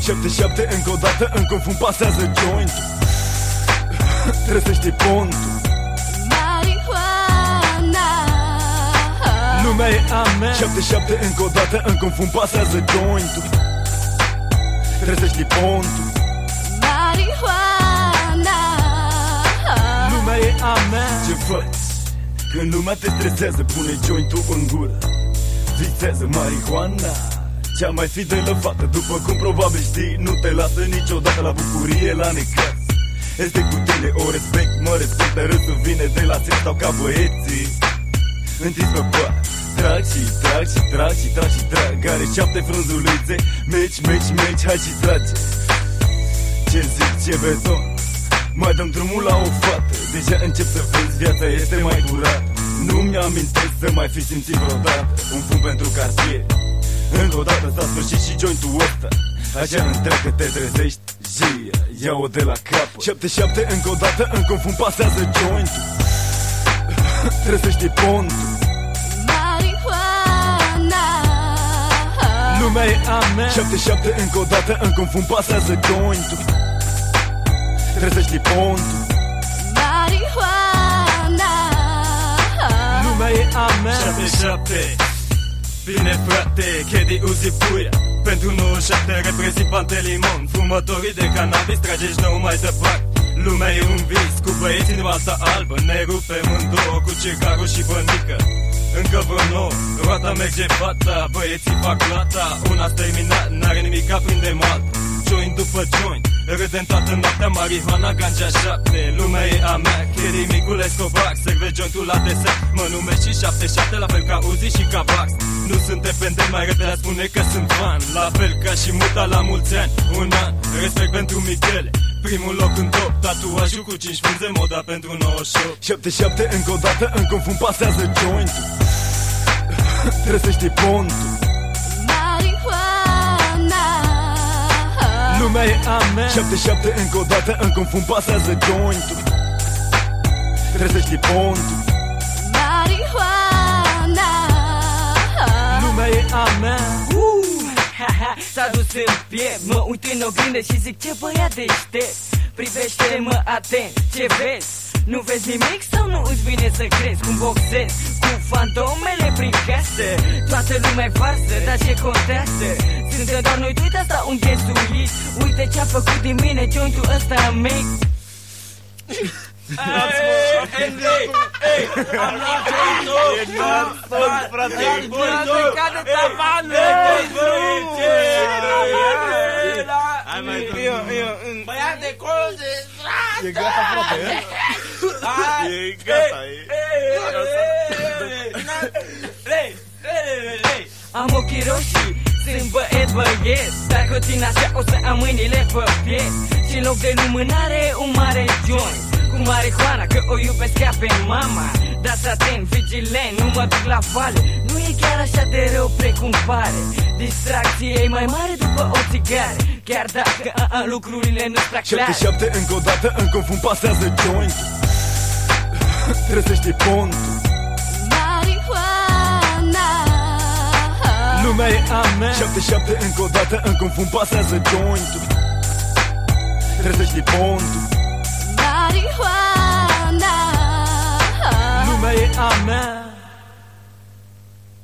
7-7 încă o dată, încă un fum pasează joint-ul. Trebuie să știi pontul. Marihuana, lumea e a mea. 7-7 încă o dată, încă un fum pasează joint-ul. Trebuie să știi pontul. marihuana, Lumea e a mea. Ce faci? Când lumea te stresează, pune joint-ul în gură. Visează marihuana, cea mai fidelă fată. După cum probabil știi, nu te lasă niciodată la bucurie, la necaz. Este cu tine, o respect, mă respectă. Râsul vine de la țel, stau ca băieții întins pe pat. Trag și trag și trag și trag și trag. Are 7 frunzulițe, meci, meci, meci, hai și trage. Ce zic, ce beton? Mai dăm drumul la o fată. Deja încep să vezi, viața este mai curată. Nu-mi amintesc să mai fi simțit vreodată un fum pentru cartier. Încă o dată s-a sfârșit și jointul ăsta. Așa întreagă te trezești, jia, ia-o de la capăt. 7-7 încă o dată, încă un fum pasează jointul. Trebuie să știi pontul. marihuana, Lumea e a mea. 7-7 încă o dată, încă un fum pasează jointul. Trebuie să știi pontul. marihuana, Lumea e a mea. 7-7 bine frate, Kedi Uzi Puia. Pentru 97 reprezint Pantelimon. Fumătorii de cannabis tragești nou mai departe. Lumea e un vis, cu băieții în alta albă. Ne rupem în două, cu cigarul și bănică. Încă vreo nouă, roata merge fata. Băieții fac lata, una terminat, n-are nimic, aprinde mal. Joint după joint, râdem toată noaptea. Marihuana, ganja 7, lumea e a mea. Kedi micul Escobar, serve jointul la desert. Mă numesc și 7-7, la fel ca Uzi și ca Bax. Nu sunt dependent, mai repede a spune că sunt fan. La fel ca și Muta la mulți ani, un an. Respect pentru Michele, primul loc în top. Tatuajul cu 5 frunze, moda pentru 98. 7-7 încă o dată, încă un fum pasează jointul. Trebuie să știi pontul. marihuana, Lumea e a mea. 7-7 încă o dată, încă un fum pasează jointul. Trebuie să știi pontul. marihuana, Lumea e a mea. S-a dus în piept, mă uit în oglindă și zic ce băiat deștept. Privește-mă atent, ce vezi? Nu vezi nimic sau nu îți vine să crezi? Cum boxez cu fantomele prin casă. Toată lumea e farsă, dar ce contează? Suntem doar noi doi, asta un ghesuit. Uite ce-a făcut din mine jointul ăsta mic. Am luat jointul! E nasol, frate! Jointul cade tavană! Hai mai Băiat de colțe! E gata, frate, e gata, Am ochii roșii, sunt băiet. Dacă țin așa o să am mâinile pe piept. Și în loc de lumânare un mare joint cu marihuana, că o iubesc ca pe mama. Dați atent, vigilent, nu mă duc la vale. Nu e chiar așa de rău precum pare. Distracție e mai mare după o țigară. Chiar dacă lucrurile nu-ți plac clare. 7-7 încă o dată, încă un fum pasează jointul. Trebuie să știi pontul. marihuana, Lumea e a mea. 7-7 încă o dată, încă un fum pasează jointul. Trebuie să știi pontul.